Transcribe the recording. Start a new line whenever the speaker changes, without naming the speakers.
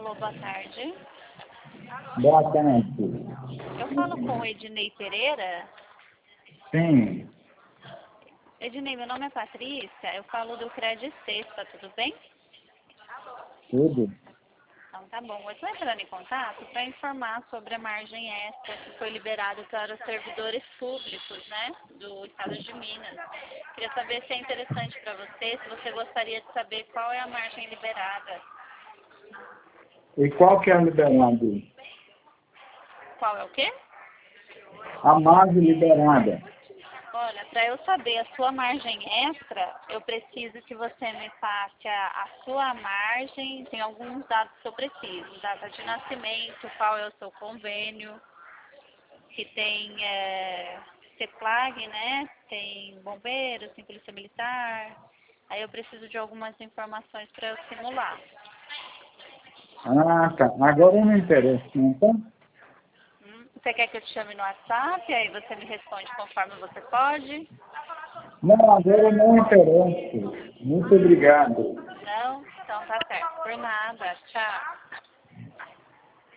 Alô, boa tarde.
Boa tarde.
Eu falo com o Ednei Pereira.
Sim,
Ednei, meu nome é Patrícia, eu falo do Credit Sexta, tudo bem?
tudo.
Então tá bom. Eu estou entrando em contato para informar sobre a margem extra que foi liberada para os servidores públicos, né, do estado de Minas. Queria saber se é interessante para você, se você gostaria de saber qual é a margem liberada.
E qual que é a liberada?
Qual é o quê?
A margem liberada.
Olha, para eu saber a sua margem extra, eu preciso que você me passe a sua margem, tem alguns dados que eu preciso, data de nascimento, qual é o seu convênio, que tem CEPLAG, né, tem bombeiros, tem polícia militar, aí eu preciso de algumas informações para eu simular.
Ah, tá. Agora eu me interesso, então?
Você quer que eu te chame no WhatsApp, aí você me responde conforme você pode?
Não, agora eu não me interesso. Muito obrigado.
Não? Então tá certo. Por nada. Tchau.